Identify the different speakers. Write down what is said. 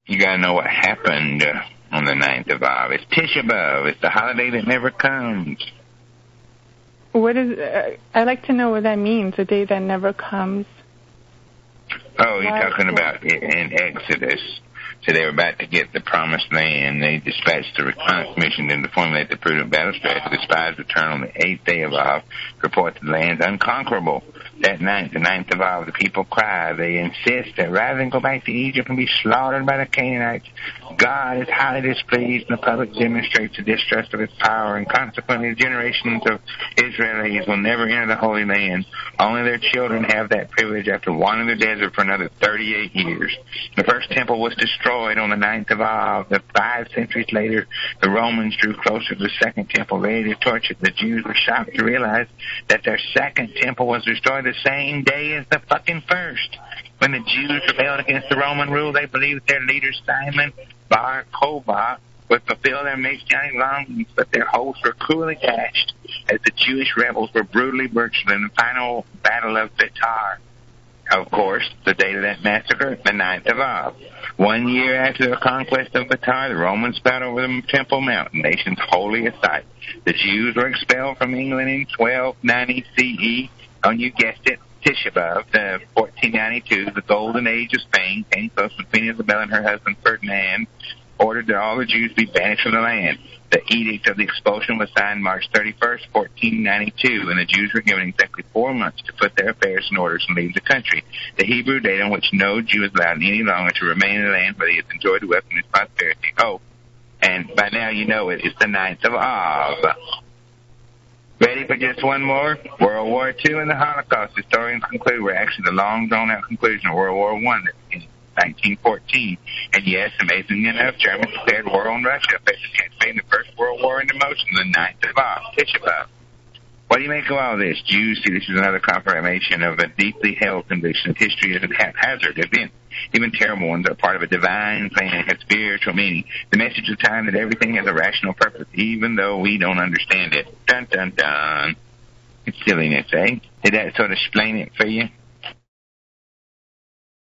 Speaker 1: You gotta know what happened on the 9th of Av. It's Tisha B'Av. It's the holiday that never comes.
Speaker 2: What is? I'd like to know what that means. A day that never comes.
Speaker 1: Oh, you're talking about in Exodus. So they were about to get the promised land. They dispatched the reconnaissance mission to formulate the prudent battle strategy. The spies returned on the 8th day of Av to report that the land's unconquerable. That night, the 9th of Av, the people cry. They insist that rather than go back to Egypt and be slaughtered by the Canaanites, God is highly displeased, and the public demonstrates the distrust of his power, and consequently generations of Israelis will never enter the Holy Land. Only their children have that privilege after wandering the desert for another 38 years. The first temple was destroyed on the 9th of Av. 5 centuries later, the Romans drew closer to the second temple, ready to torch it. The Jews were shocked to realize that their second temple was destroyed the same day as the fucking first. When the Jews rebelled against the Roman rule, they believed their leader Simon Bar Kokhba would fulfill their messianic longings, but their hopes were cruelly dashed as the Jewish rebels were brutally butchered in the final battle of Betar. Of course, the date of that massacre, the 9th of Av. 1 year after the conquest of Betar, the Romans fought over the Temple Mount, the nation's holiest site. The Jews were expelled from England in 1290 CE. And you guessed it, Tisha B'Av, 1492, the golden age of Spain, came close when Queen Isabella and her husband Ferdinand ordered that all the Jews be banished from the land. The edict of the expulsion was signed March 31st, 1492, and the Jews were given exactly 4 months to put their affairs in order and leave the country. The Hebrew date on which no Jew is allowed any longer to remain in the land where he has enjoyed the wealth and his prosperity. Oh, and by now you know it. It's the 9th of Av. Ready for just one more? World War II and the Holocaust. Historians conclude we're actually the long, drawn-out conclusion of World War I that began in 1914. And yes, amazingly enough, Germans declared war on Russia, anticipating the First World War into motion the 9th of Av, Tisha B'Av. What do you make of all this? Jews see this as another confirmation of a deeply held conviction that history is a haphazard event. Even terrible ones are part of a divine plan and have spiritual meaning. The message of time that everything has a rational purpose, even though we don't understand it. Dun, dun, dun. It's silliness, eh? Did that sort of explain it for you?